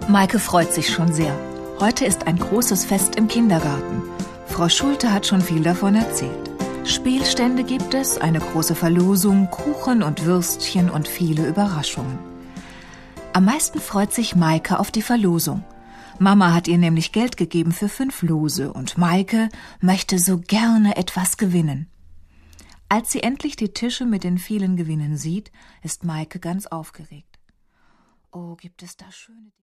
Maike freut sich schon sehr. Heute ist ein großes Fest im Kindergarten. Frau Schulte hat schon viel davon erzählt. Spielstände gibt es, eine große Verlosung, Kuchen und Würstchen und viele Überraschungen. Am meisten freut sich Maike auf die Verlosung. Mama hat ihr nämlich Geld gegeben für 5 Lose und Maike möchte so gerne etwas gewinnen. Als sie endlich die Tische mit den vielen Gewinnen sieht, ist Maike ganz aufgeregt. Oh, gibt es da schöne